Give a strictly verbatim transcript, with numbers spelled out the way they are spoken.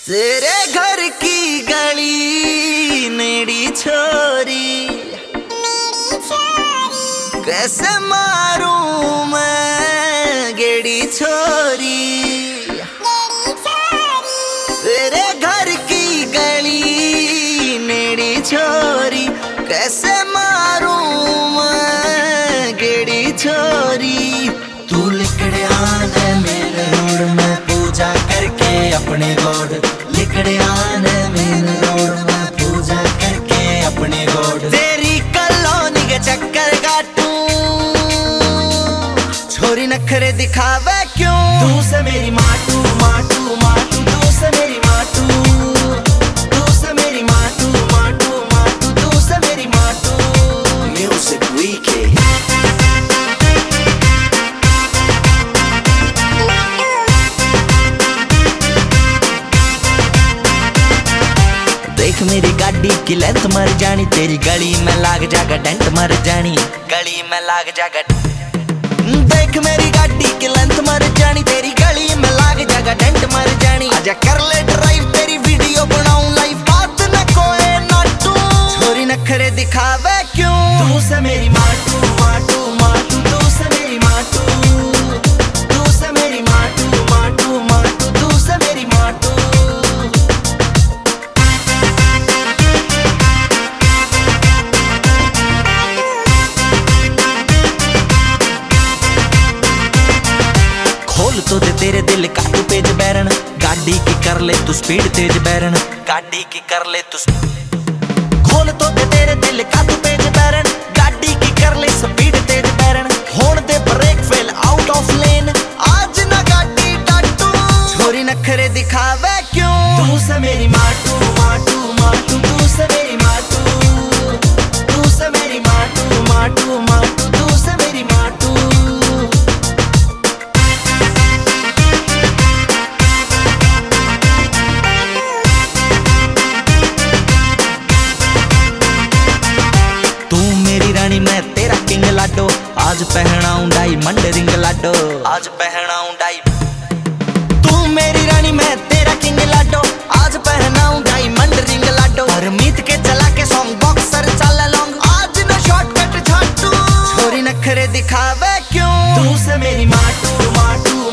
तेरे घर की गली नेड़ी छोरी, कैसे मारूं मैं गेड़ी छोरी। तेरे घर की गली नेड़ी छोरी, कैसे मारूं मैं गेड़ी छोरी। तू लिकड़िया ने मेरे रोड में पूजा करके अपने गोड, लिकड़िया ने मेरे रोड में पूजा करके अपने गोड। तेरी कॉलोनी के चक्कर काटूं, छोरी नखरे दिखावे क्यों। तू से मेरी माटू माटू माटू, तू से मेरी माटू, तू से मेरी माटू माटू माटू, तू से मेरी माटू। म्यूजिक वीके देख मेरी गाड़ी की लेंथ मर जानी, तेरी गली में लाग जागा डेंट मर जानी, गली में लाग जागा। देख मेरी गाड़ी की लेंथ मर जानी, तेरी गली में लाग जागा डेंट मर जानी। आजा कर ले ड्राइव, तेरी वीडियो बनाऊं लाइव, बात न कोई नाटू। छोरी नखरे दिखावे क्यों। तू से मेरी माटू माटू माटू, तू से मेरी माटू, तू से मेरी माटू माटू माटू, तू से मेरी माटू। खोल तो दे तेरे दिल का तू पेज बैरन, गाड़ी की कर ले तू स्पीड तेज बैरन, गाड़ी की कर ले तू। खोल तो दे तेरे दिल का तू पेज बैरन, गाड़ी की कर ले स्पीड तेज बैरन। होण दे brake fail out of lane, आज ना गाड़ी टाटू। छोरी नखरे दिखावे क्यों। तू से मेरी माटू माटू माटू, तू से मेरी माटू, तू से मेरी माटू माटू माटू, तू से मेरी माटू। मैं तेरा किंग लाडो, आज पहनाऊं डायमंड रिंग लाडो, आज पहनाऊं डाई। तू मेरी रानी मैं तेरा किंग लाडो, आज पहनाऊं डायमंड रिंग लाडो। परमीत के चला के सॉन्ग बॉक्सर चल लॉन्ग, आज ना शॉर्टकट झाटू। छोरी नखरे दिखावे क्यों। तू से मेरी माटू माटू